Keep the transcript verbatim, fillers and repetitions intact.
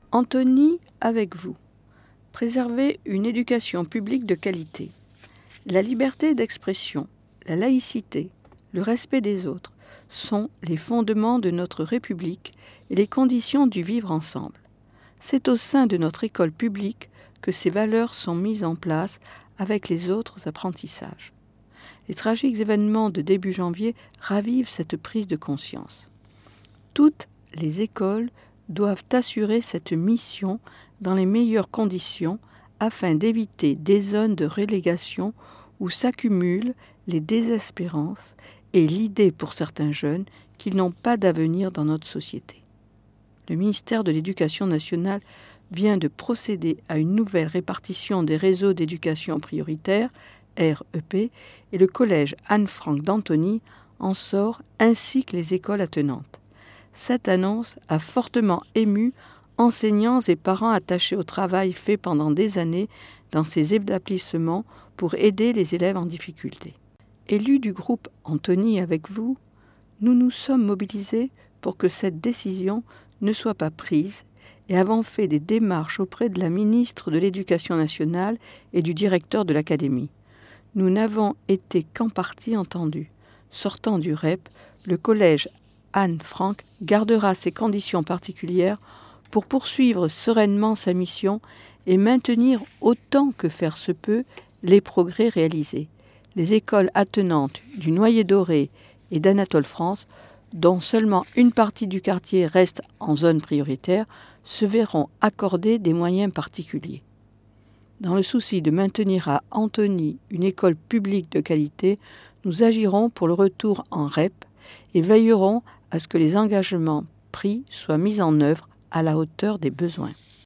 Antony avec vous. Préserver une éducation publique de qualité. La liberté d'expression, la laïcité, le respect des autres sont les fondements de notre République et les conditions du vivre ensemble. C'est au sein de notre école publique que ces valeurs sont mises en place avec les autres apprentissages. Les tragiques événements de début janvier ravivent cette prise de conscience. Toutes les écoles doivent assurer cette mission dans les meilleures conditions afin d'éviter des zones de relégation où s'accumulent les désespérances et l'idée pour certains jeunes qu'ils n'ont pas d'avenir dans notre société. Le ministère de l'Éducation nationale vient de procéder à une nouvelle répartition des réseaux d'éducation prioritaire, R E P, et le collège Anne-Franck d'Antony en sort ainsi que les écoles attenantes. Cette annonce a fortement ému enseignants et parents attachés au travail fait pendant des années dans ces établissements pour aider les élèves en difficulté. Élus du groupe Antony avec vous, nous nous sommes mobilisés pour que cette décision ne soit pas prise et avons fait des démarches auprès de la ministre de l'Éducation nationale et du directeur de l'académie. Nous n'avons été qu'en partie entendus. Sortant du R E P, le collège Anne-Franck gardera ses conditions particulières pour poursuivre sereinement sa mission et maintenir autant que faire se peut les progrès réalisés. Les écoles attenantes du Noyer Doré et d'Anatole France, dont seulement une partie du quartier reste en zone prioritaire, se verront accorder des moyens particuliers. Dans le souci de maintenir à Antony une école publique de qualité, nous agirons pour le retour en R E P et veillerons à ce que les engagements pris soient mis en œuvre à la hauteur des besoins.